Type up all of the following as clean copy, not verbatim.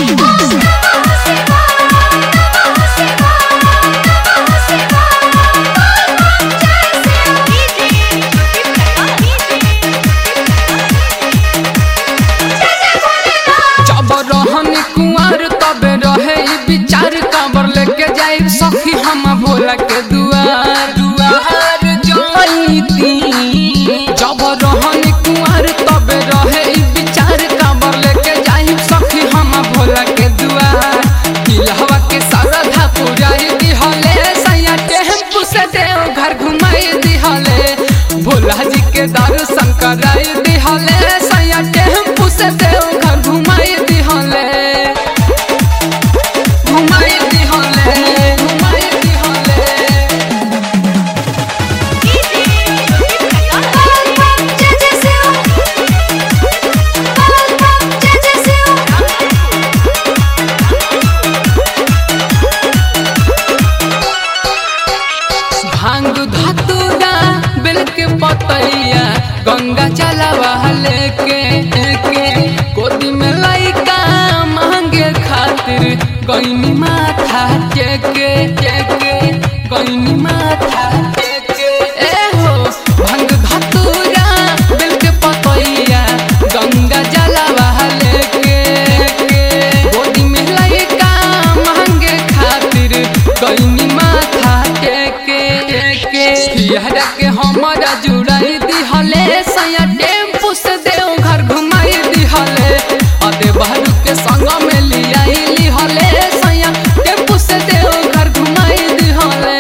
विचार काबर लेके जाए सखी हम भोला के दुआर दुआर जाईती जब रहन कुंवर तब रहे विचार काबर लेके जाए सखी हम भोला के दुआर दिलवा के सरधा पुराई दिहले सैया टेम्पू से देव घर घुमाई दिहले भोला जी के दर्शन कराई दिहले सैया टेम्पू से देव घर घुमाई दिहले भांग धतूरा बेल के पतैया गंगा चलावा लेके गोदी में लइका मांगे खातिर गईनी माथा टेके गईनी माथा टेके ए हो भांग धतूरा बेल के पतैया गंगा जलावा लेके गोदी में लइका मांगे खातिर गईनी माथा टेके पियहरा के हमारा जुड़ाई दिहले सैया टेम्पू से देव घर घुमाई दिहले अदे बहरू के संग में लियाई लिहले सैया टेम्पू से देव घर घुमाई दिहले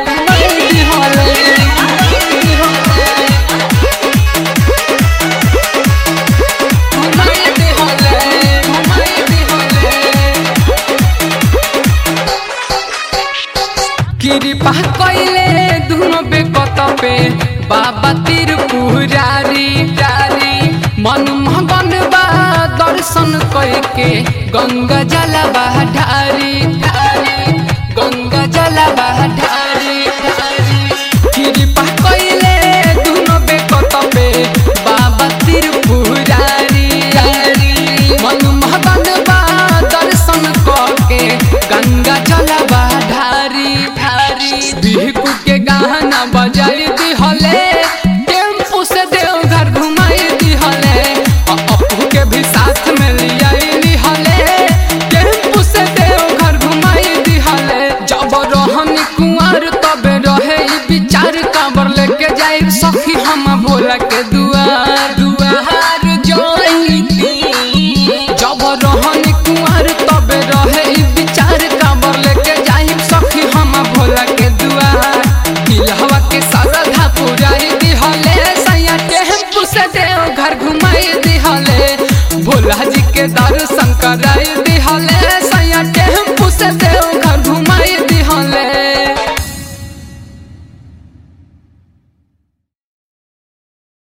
कृपा कइले दुनो बेकत पे बाबा त्रिपुरारी मन मगन बा दर्शन कइके गंगा जलवा ढारी गंगा जलवा ढारी कृपा कइले दुनो बेकत पे बाबा त्रिपुरारी मन मगन बा दर्शन कइके गंगा जलवा ढारी बिहकू के गाना बजाई दिहले टेम्पू से देव घर घुमाई दिहले अपू के भी साथ में लियाई लिहले टेम्पू से देव घर घुमाई दिहले जब रहन कुंवर तब रहे विचार काबर लेके जाए सखी हम भोला के दुआर दुआर जाईती जब रहन कुंवर तब रहे विचार काबर लेके जाए सखी हम भोला के दुआर दिलवा के सरधा पुराई दिहले सैया टेम्पू से देव घर घुमाई दिहले भोला जी के दर्शन कराई